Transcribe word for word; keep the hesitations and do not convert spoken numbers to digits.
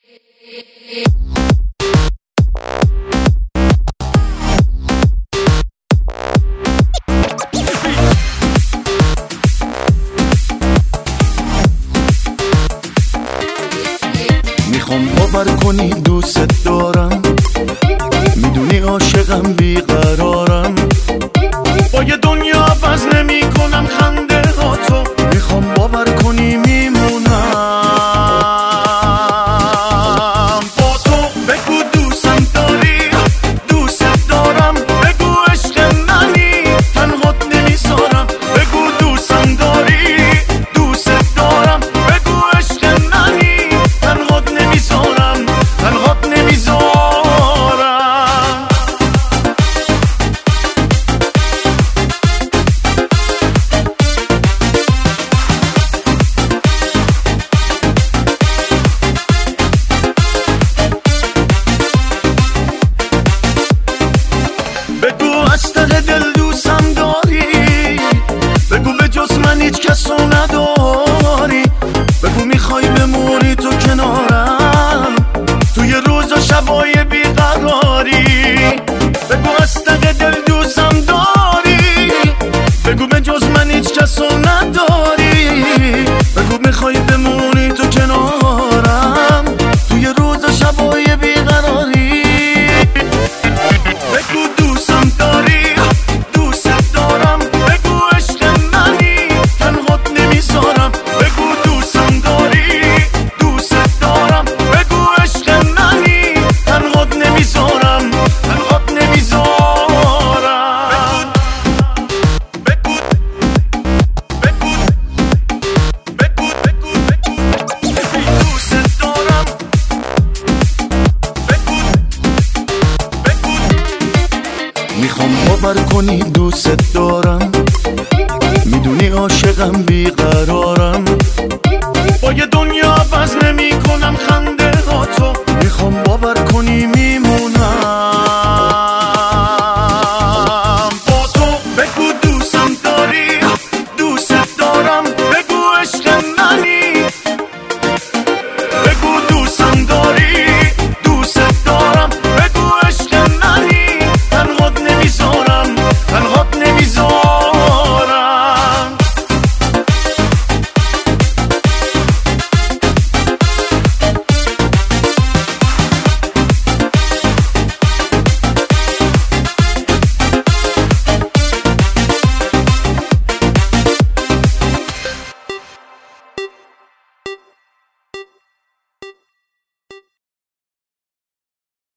میخوام باور کنی دوست دارم، میدونی عاشقم بیقرارم، با یه دنیا عوض نمی کنم خنده ها تو. میخوام باور کنی میمونم با تو. بگو دوستم داری، دوست دارم، بگو عشق منی، تنهات نمیذارم. بگو دوستم داری، دوست دارم، بگو عشق منی، تنهات نمیذارم، تنهات نمیذارم. بگو از ته دل دوستم داری، بگو به جز من هیچ کسو نداری. بگو میخوای بمونی تو کنارم توی روز و شبای بیقراری. بگو از ته دل دوستم داری، بگو به جز من هیچ کسو نداری. بگو میخوای بمونی تو کنارم توی روز و شبای بیقراری. بگو دوستم داری، دوست دارم، بگو عشق منی، تنهات نمیذارم. بگو دوستم داری، دوست دارم، بگو عشق منی، تنهات نمیذارم، تنهات نمیذارم. بگو بگو بگو بگو بگو دوست دارم. بگو بگو میخوام باور کنی دوست دارم، میدونی عاشقم بیقرارم،